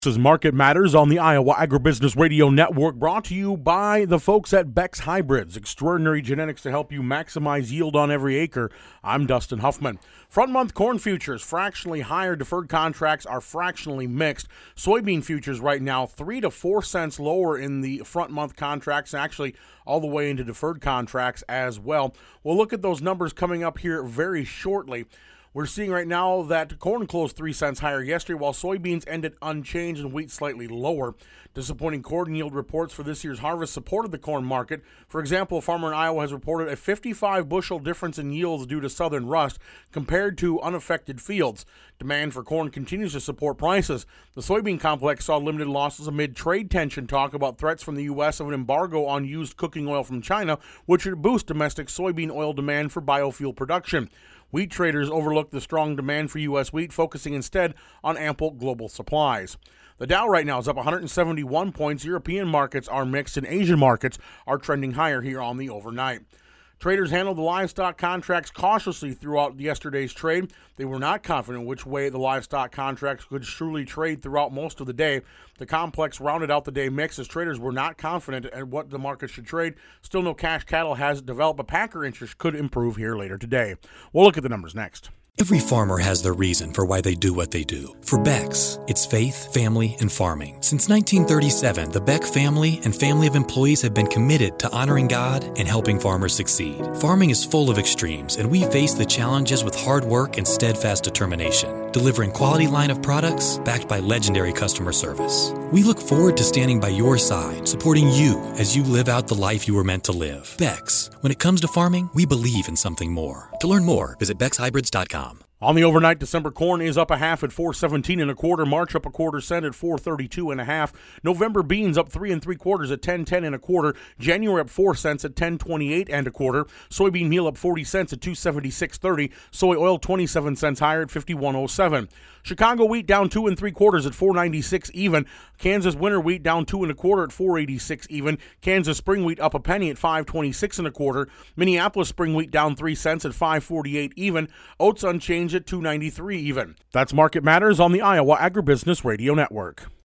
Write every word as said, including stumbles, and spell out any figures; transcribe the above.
This is Market Matters on the Iowa Agribusiness Radio Network, brought to you by the folks at Beck's Hybrids, extraordinary genetics to help you maximize yield on every acre. I'm Dustin Huffman. Front-month corn futures fractionally higher. Deferred contracts are fractionally mixed. Soybean futures right now three to four cents lower in the front-month contracts, actually all the way into deferred contracts as well. We'll look at those numbers coming up here very shortly. We're seeing right now that corn closed three cents higher yesterday, while soybeans ended unchanged and wheat slightly lower. Disappointing corn yield reports for this year's harvest supported the corn market. For example, a farmer in Iowa has reported a fifty-five bushel difference in yields due to southern rust compared to unaffected fields. Demand for corn continues to support prices. The soybean complex saw limited losses amid trade tension talk about threats from the U S of an embargo on used cooking oil from China, which would boost domestic soybean oil demand for biofuel production. Wheat traders overlooked the strong demand for U S wheat, focusing instead on ample global supplies. The Dow right now is up one hundred seventy-one points. European markets are mixed, and Asian markets are trending higher here on the overnight. Traders handled the livestock contracts cautiously throughout yesterday's trade. They were not confident which way the livestock contracts could truly trade throughout most of the day. The complex rounded out the day mix as traders were not confident at what the market should trade. Still no cash cattle has developed, but packer interest could improve here later today. We'll look at the numbers next. Every farmer has their reason for why they do what they do. For Beck's, it's faith, family, and farming. Since nineteen thirty-seven, the Beck family and family of employees have been committed to honoring God and helping farmers succeed. Farming is full of extremes, and we face the challenges with hard work and steadfast determination, delivering quality line of products backed by legendary customer service. We look forward to standing by your side, supporting you as you live out the life you were meant to live. Beck's, when it comes to farming, we believe in something more. To learn more, visit bex hybrids dot com. On the overnight, December corn is up a half at four seventeen and a quarter. March up a quarter cent at four thirty-two and a half. November beans up three and three quarters at ten ten and a quarter. January up four cents at ten twenty-eight and a quarter. Soybean meal up forty cents at two seventy-six thirty. Soy oil twenty-seven cents higher at fifty-one oh seven. Chicago wheat down two and three quarters at four ninety-six even. Kansas winter wheat down two and a quarter at four eighty-six even. Kansas spring wheat up a penny at five twenty-six and a quarter. Minneapolis spring wheat down three cents at five forty-eight even. Oats unchanged at two ninety-three even. That's Market Matters on the Iowa Agribusiness Radio Network.